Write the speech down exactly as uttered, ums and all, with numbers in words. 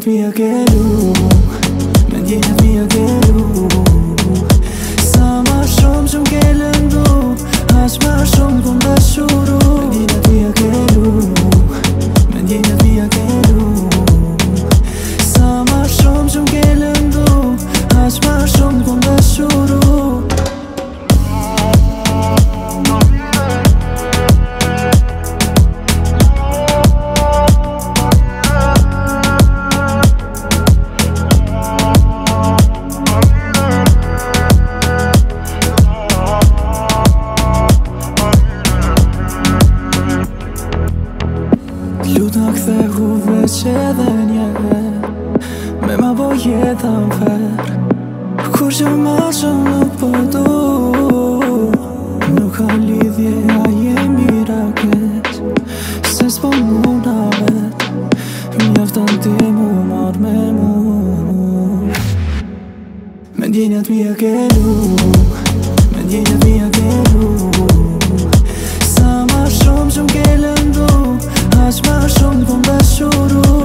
Mendjenat mija ke lu, mendjenat mija ke lu. Sa ma shumë që m'ke lëndu, aq ma shumë t'kom dashuru. Mendjenat mija ke lu, mendjenat mija ke lu. Sa ma shumë që m'ke lëndu, aq ma shumë t'kom dashuru. Luta kthehu veç edhe njerë, me ma bo jeta m'fer, kur që ma shumë nuk po du. Nuk ka lidhje a jemi raket, se s'po muna vet, mjafton ti mu marrë me mu. Mendjenjat mija ke lu, mendjenjat mija ke lu. Sa ma shumë që m'ke lëndu, aq ma shumë t'kom dashuru.